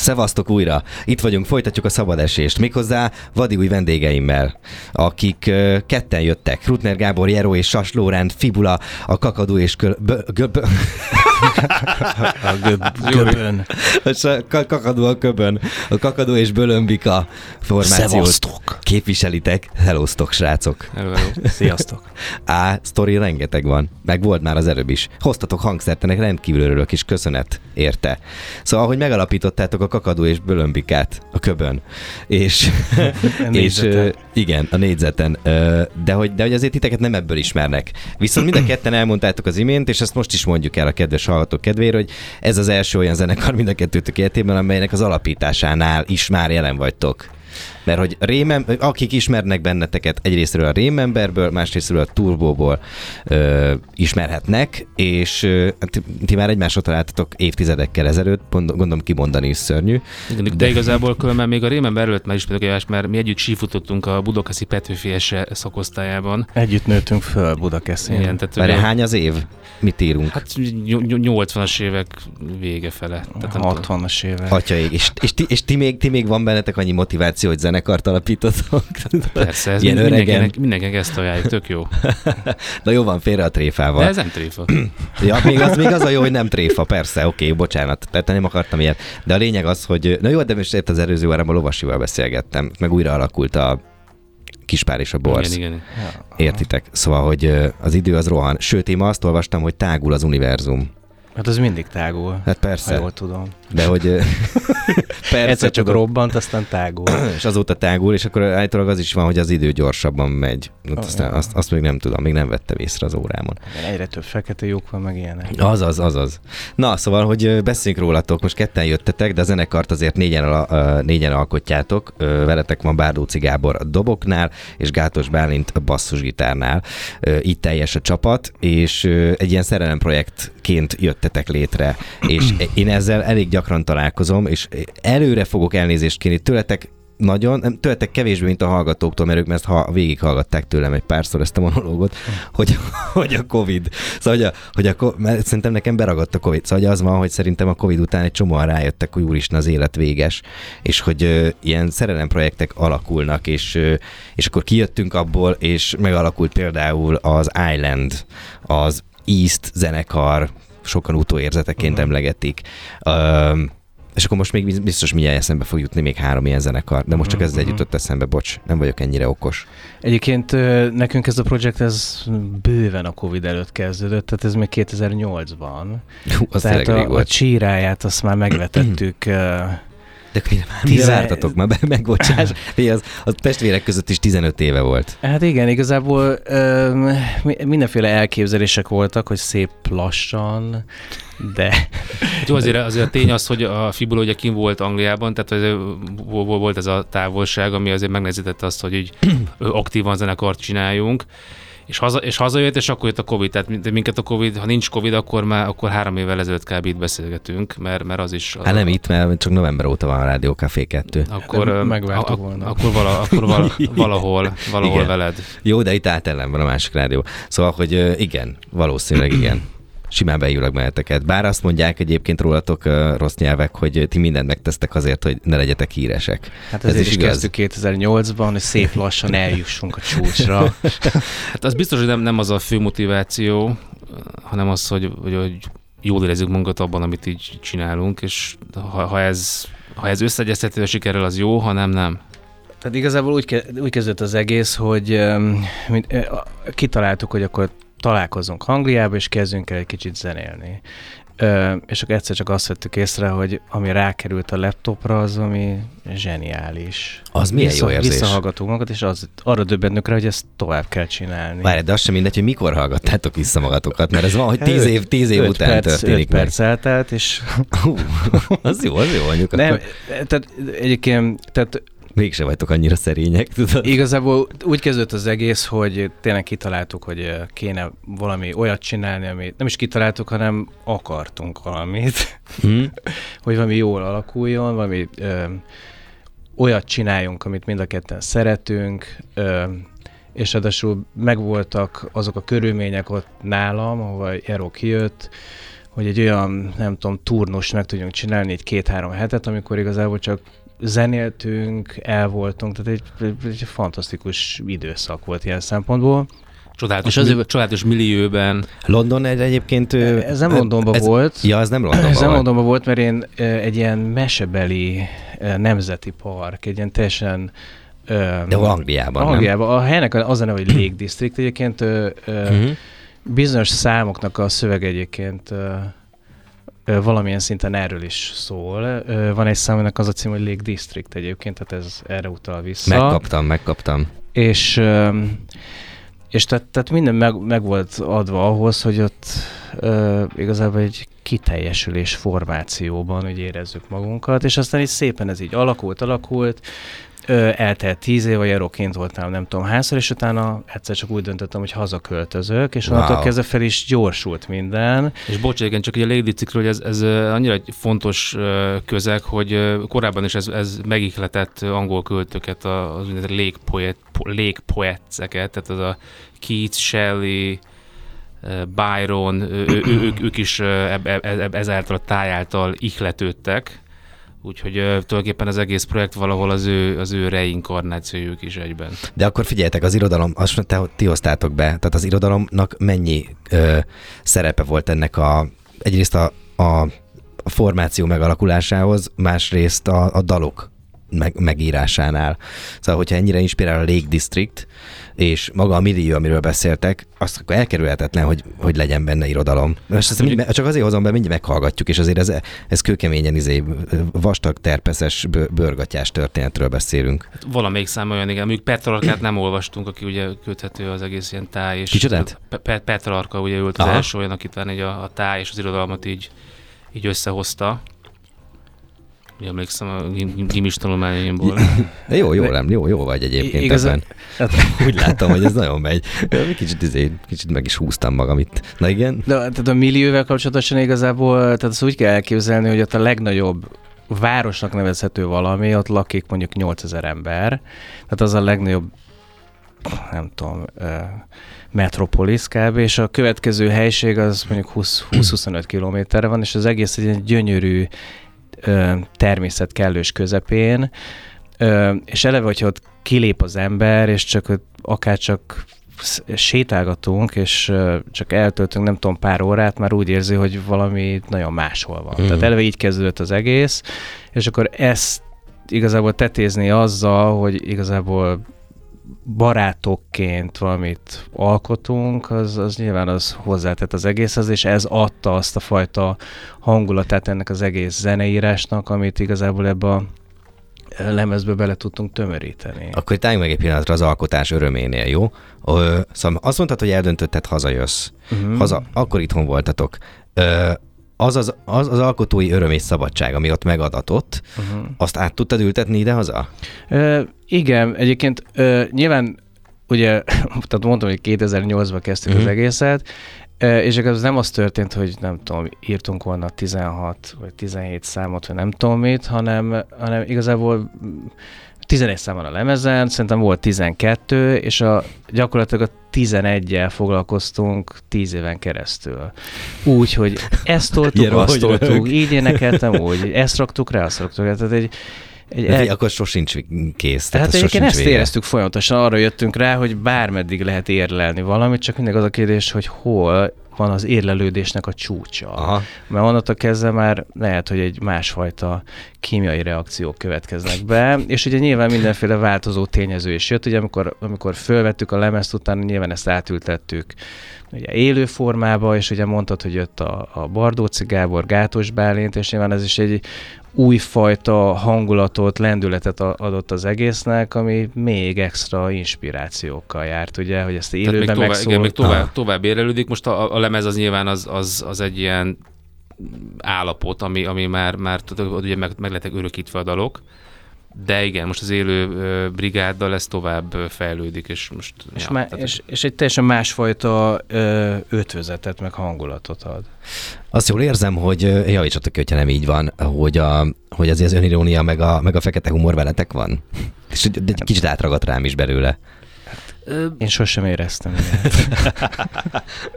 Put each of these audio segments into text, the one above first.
Szevasztok újra! Itt vagyunk, folytatjuk a szabadesést, méghozzá vadi új vendégeimmel, akik ketten jöttek. Rutner Gábor, Jero és Sas Lóránt, Fibula, a Kakadó és Göbön. Kakadó a Köbön. A Kakadó és Bölömbika formációt képviselitek. Hellóztok, srácok! Hello. Sziasztok! Sztori rengeteg van. Meg volt már az előbb is. Hoztatok hangszert, ennek rendkívül örülök, és köszönet érte. Szóval, hogy megalapítottátok a Kakadó és Bölömbikát a Köbön. És igen, a négyzeten. De hogy azért titeket nem ebből ismernek. Viszont mind a ketten elmondtátok az imént, és ezt most is mondjuk el a kedves hallgatók kedvére, hogy ez az első olyan zenekar mind a kettőtök életében, amelynek az alapításánál is már jelen vagytok. Mert hogy akik ismernek benneteket egyrésztről a Rememberből, másrésztről a Turbóból ismerhetnek, és ti már egymásra találtatok évtizedekkel ezelőtt, gondolom kimondani is szörnyű. De igazából különben még a Remember előtt már ismertük egymást, mert mi együtt sífutottunk a Budakeszi Petőfi Ese szakosztályában. Együtt nőttünk föl Budakeszin. Igen, tehát hány az év? Mit írunk? Hát 80-as évek vége fele. 60-as évek. Atyaig. És ti még van bennetek annyi motiváció, hogy zenekart alapítottok? Persze, ez mindenkinek ezt ajánljuk, tök jó. Na jó, van, félre a tréfával. De ez nem tréfa. Ja, még az a jó, hogy nem tréfa, persze, oké, bocsánat, tehát nem akartam ilyet. De a lényeg az, hogy na jó, de most az előző órában a Lovasival beszélgettem, meg újra alakult a Kispár és a Borz. Igen. Értitek? Szóval, hogy az idő az rohan. Sőt, én azt olvastam, hogy tágul az univerzum. Hát az mindig tágul. Hát persze. Ha jól tudom. De hogy... persze, egyszer csak robbant, aztán tágul. És azóta tágul, és akkor állítólag az is van, hogy az idő gyorsabban megy. Aztán azt még nem tudom, még nem vettem észre az órámon. Egyre több fekete lyuk van, meg ilyenek. Azaz. Na, szóval, hogy beszéljünk rólatok, most ketten jöttetek, de a zenekart azért négyen alkotjátok. Veletek van Bárdóci Gábor a doboknál, és Gátos Bálint a basszusgitárnál. Így teljes a csapat, és egy ilyen szerelemprojektként jöttetek létre. És én ezzel elég gyakran találkozom, és előre fogok elnézést kérni tőletek kevésbé, mint a hallgatóktól, mert ők ezt végighallgatták tőlem egy párszor ezt a monológot, hogy a Covid. Szóval, mert szerintem nekem beragadt a Covid. Szóval az van, hogy szerintem a Covid után egy csomóan rájöttek, hogy úristen, az élet véges, és hogy ilyen szerelemprojektek alakulnak, és akkor kijöttünk abból, és megalakult például az Island, az East zenekar, sokan utóérzeteként emlegetik. És akkor most még biztos mindjárt eszembe fog jutni még 3 ilyen zenekar, de most csak ez jutott eszembe, bocs, nem vagyok ennyire okos. Egyébként nekünk ez a projekt, ez bőven a Covid előtt kezdődött, tehát ez még 2008-ban. Tehát a csíráját azt már megvetettük. De mire vártatok már, megbocsás? A testvérek között is 15 éve volt. Hát igen, igazából mindenféle elképzelések voltak, hogy szép lassan, de... Jó, azért a tény az, hogy a Fibula ugye kim volt Angliában, tehát volt ez a távolság, ami azért megnehezítette azt, hogy így aktívan zenekart csináljunk. És hazajött, és akkor jött a Covid. Tehát minket a Covid, ha nincs Covid, akkor 3 évvel ezelőtt kb. Itt beszélgetünk, mert az is... Hát nem itt, mert csak november óta van a Rádió Café 2. Akkor megváltuk volna. Akkor valahol veled. Jó, de itt ellenben a másik rádió. Szóval, hogy igen, valószínűleg igen. Simán beívlak benneteket. Bár azt mondják egyébként rólatok rossz nyelvek, hogy ti mindent megtesztek azért, hogy ne legyetek híresek. Hát ezért is kezdtük 2008-ban, hogy szép lassan eljussunk a csúcsra. Hát az biztos, hogy nem az a fő motiváció, hanem az, hogy jól érezzük magunkat abban, amit így csinálunk, és ha ez összeegyeztethető a sikerrel, az jó, ha nem. Tehát igazából úgy kezdődött az egész, hogy kitaláltuk, hogy akkor találkozunk Angliába, és kezdjünk el egy kicsit zenélni. És akkor egyszer csak azt vettük észre, hogy ami rákerült a laptopra, az ami zseniális. Az milyen jó érzés. Visszahallgatunk magat, és arra döbbentünk rá, hogy ezt tovább kell csinálni. Várj, de az sem mindegy, hogy mikor hallgattátok vissza magatokat, mert ez van, hogy 10 év után történik 5 perc eltelt, és... Az jó mondjuk. Nem, tehát egyébként... Mégse vagytok annyira szerények, tudod? Igazából úgy kezdődött az egész, hogy tényleg kitaláltuk, hogy kéne valami olyat csinálni, amit nem is kitaláltuk, hanem akartunk valamit. Hogy valami jól alakuljon, valami olyat csináljunk, amit mind a ketten szeretünk, és ráadásul megvoltak azok a körülmények ott nálam, ahol Jero kijött, hogy egy olyan, nem tudom, turnust meg tudjunk csinálni egy 2-3 hetet, amikor igazából csak zenéltünk, el voltunk, tehát egy fantasztikus időszak volt ilyen szempontból. Csodálatos millióben. London egyébként... Ez nem Londonban volt. Ja, ez nem Londonban volt. Ez nem Londonban volt, mert én egy ilyen mesebeli nemzeti park, egy ilyen teljesen... De Angliában, Angliában. A helynek az a neve, hogy Lake District. Egyébként bizonyos számoknak a szöveg egyébként valamilyen szinten erről is szól. Van egy számnak az a cím, hogy Lake District egyébként, tehát ez erre utal vissza. Megkaptam. És tehát minden meg volt adva ahhoz, hogy ott igazából egy kiteljesülés formációban úgy érezzük magunkat, és aztán így szépen ez így alakult, eltelt 10 év, vagy Aeroként voltam nem tudom hányszor, és utána egyszer csak úgy döntöttem, hogy hazaköltözök, és onnantól kezdve fel is gyorsult minden. És bocs, igen, csak ugye a Lake Districtről, ez annyira egy fontos közeg, hogy korábban is ez megihletett angol költőket, az úgynevezett lake poetseket, tehát az a Keats, Shelley, Byron, ők is ezáltal a táj által ihletődtek. Úgyhogy tulajdonképpen az egész projekt valahol az ő reinkarnációjuk is egyben. De akkor figyeljetek, az irodalom, azt ti hoztátok be, tehát az irodalomnak mennyi szerepe volt ennek egyrészt a formáció megalakulásához, másrészt a dalok megírásánál. Szóval, hogyha ennyire inspirál a Lake District, és maga a millió, amiről beszéltek, azt akkor elkerülhetetlen, hogy legyen benne irodalom. Csak azért hozom be, mindjárt meghallgatjuk, és azért ez kőkeményen vastag, terpeszes, bőrgatyás történetről beszélünk. Hát valamelyik szám olyan, igen. Mondjuk Petrarkát nem olvastunk, aki ugye köthető az egész ilyen táj. És kicsodát? Petrarka ugye ült az első olyan, akit a táj és az irodalmat így összehozta. Emlékszem a gimis tanulmányaimból. De jó vagy egyébként ebben. Úgy láttam, hogy ez nagyon megy. Kicsit meg is húztam magam itt. Na igen? De tehát a millióvel kapcsolatosan igazából, tehát azt úgy kell elképzelni, hogy ott a legnagyobb városnak nevezhető valami, ott lakik mondjuk 8000 ember. Tehát az a legnagyobb, nem tudom, metropolis kb. És a következő helység az mondjuk 20-25 kilométerre van, és az egész egy gyönyörű természet kellős közepén, és eleve, hogyha ott kilép az ember, és akár csak sétálgatunk, és csak eltöltünk, nem tudom, pár órát, már úgy érzi, hogy valami nagyon máshol van. Tehát eleve így kezdődött az egész, és akkor ezt igazából tetézni azzal, hogy igazából barátokként valamit alkotunk, az nyilván az hozzátett az egészhez, és ez adta azt a fajta hangulatát ennek az egész zeneírásnak, amit igazából ebbe a lemezbe bele tudtunk tömöríteni. Akkor itt álljunk meg egy pillanatra az alkotás öröménél, jó? Szóval azt mondtad, hogy eldöntötted, hazajössz. Akkor itthon voltatok. Az alkotói öröm és szabadság, ami ott megadatott, azt át tudtad ültetni ide-haza? Igen, egyébként nyilván ugye, tehát mondtam, hogy 2008-ban kezdtük az egészet, és az nem az történt, hogy nem tudom, írtunk volna 16 vagy 17 számot, vagy nem tudom mit, hanem igazából 11 szám van a lemezen, szerintem volt 12, és gyakorlatilag a 11-jel foglalkoztunk 10 éven keresztül. Úgy, hogy ezt toltuk, azt toltuk, így énekeltem, úgy, ezt raktuk rá, azt raktuk rá. Tehát akkor sosincs kész. Tehát egyébként ezt éreztük folyamatosan, arra jöttünk rá, hogy bármeddig lehet érlelni valamit, csak mindig az a kérdés, hogy hol van az érlelődésnek a csúcsa. Aha. Mert onnantól kezdve már lehet, hogy egy másfajta kémiai reakciók következnek be, és ugye nyilván mindenféle változó tényező is jött, ugye amikor fölvettük a lemezt, utána nyilván ezt átültettük ugye élő formába, és ugye mondtad, hogy jött a Bardóczy Gábor, Gátos Bálint, és nyilván ez is egy újfajta hangulatot, lendületet adott az egésznek, ami még extra inspirációkkal járt, ugye, hogy ezt élőben megszól. Még tovább érelődik. Most a lemez az nyilván az egy ilyen állapot, ami már ugye meg lettek örökítve a dalok, de igen, most az élő brigáddal ez tovább fejlődik, és most... És egy teljesen másfajta ötvözetet, meg hangulatot ad. Azt jól érzem, hogy javítsatok, hogyha nem így van, hogy azért az önirónia meg a fekete humor veletek van. És egy kicsit átragadt rám is belőle. Én sosem éreztem.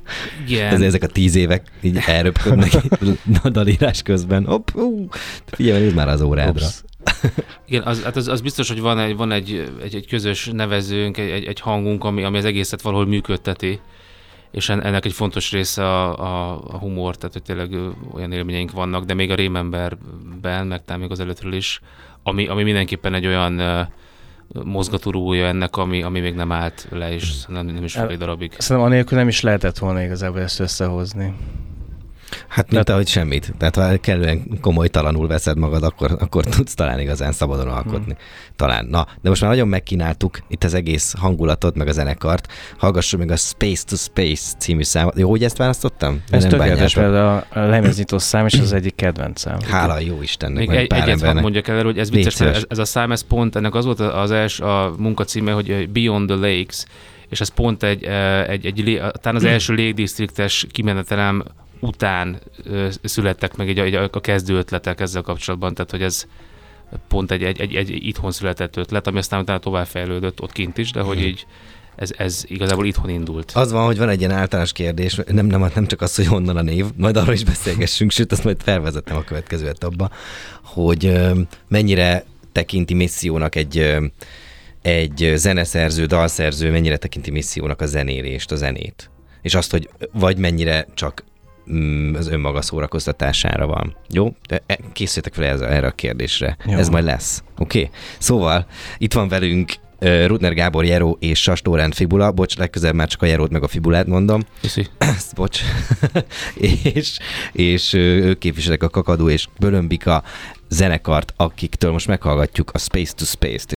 Igen. Ezek a 10 évek így elröpködnek dalírás közben. Hopp, figyelj, nézd már az órádra. Igen, az biztos, hogy van egy közös nevezőnk, egy hangunk, ami az egészet valahol működteti, és ennek egy fontos része a humor, tehát hogy tényleg olyan élményeink vannak, de még a Rémemberben, meg talán még az előttről is, ami mindenképpen egy olyan mozgatórugója ennek, ami még nem állt le, és nem is fog egy darabig. Szerintem anélkül nem is lehetett volna igazából ezt összehozni. Hát mint ahogy semmit. Tehát ha kellően komolytalanul veszed magad, akkor tudsz talán igazán szabadon alkotni. Talán. Na, de most már nagyon megkínáltuk itt az egész hangulatot, meg a zenekart. Hallgassuk meg a Space to Space című számot. Jó, hogy ezt választottam? Ez tökéletes, például a lemeznyitó szám is az egyik kedvencem. Hála jó Istennek. Még egyet hadd mondjak el, hogy ez vicces, ez a szám, ez pont, ennek az volt az első a munkacíme, hogy Beyond the Lakes, és ez pont talán az első légdisztriktes kimenetelem után születtek meg a kezdő ötletek ezzel kapcsolatban, tehát hogy ez pont egy itthon született ötlet, ami aztán utána továbbfejlődött ott kint is, de hogy így ez igazából itthon indult. Az van, hogy van egy ilyen általános kérdés, nem csak az, hogy honnan a név, majd arról is beszélgessünk, sőt, azt majd felvezettem a következő etapba, hogy mennyire tekinti missziónak egy zeneszerző, dalszerző, mennyire tekinti missziónak a zenélést, a zenét. És azt, hogy vagy mennyire csak az önmaga szórakoztatására van. Jó? De készüljetek fel erre a kérdésre. Jó. Ez majd lesz. Oké? Szóval itt van velünk Ruttner Gábor Jero és Sas Lórend Fibula. Bocs, legközelebb már csak a Jerót meg a Fibulát mondom. Köszi. Bocs. és ők képviselek a Kakadó és Bölömbika zenekart, akiktől most meghallgatjuk a Space to Space-t.